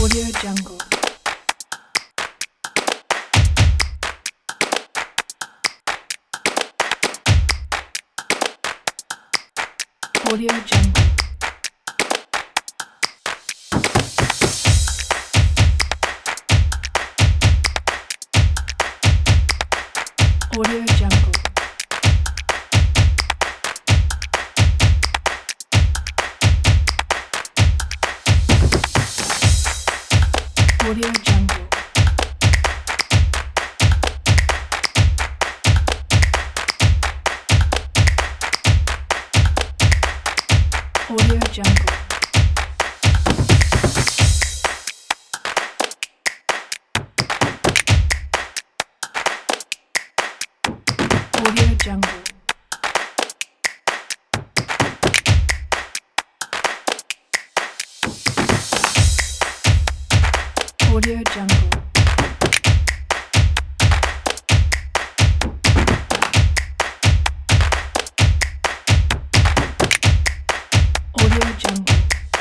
Audio Jungle. Audio Jungle. Audio Jungle. Audio Jungle. Audio Jungle. Audio Jungle. Audio Jungle. Audio Jungle.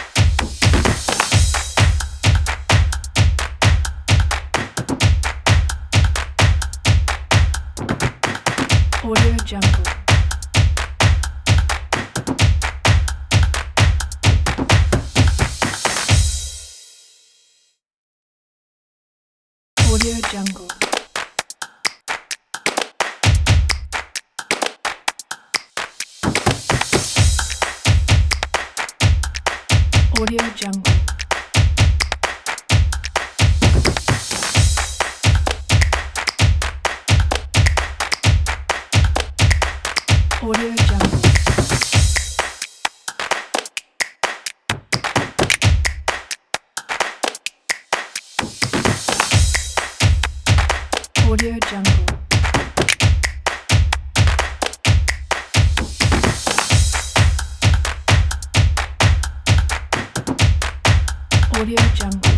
Audio Jungle. Audio Jungle. Audio Jungle. Audio Jungle. Audio Jungle. Audio Jungle.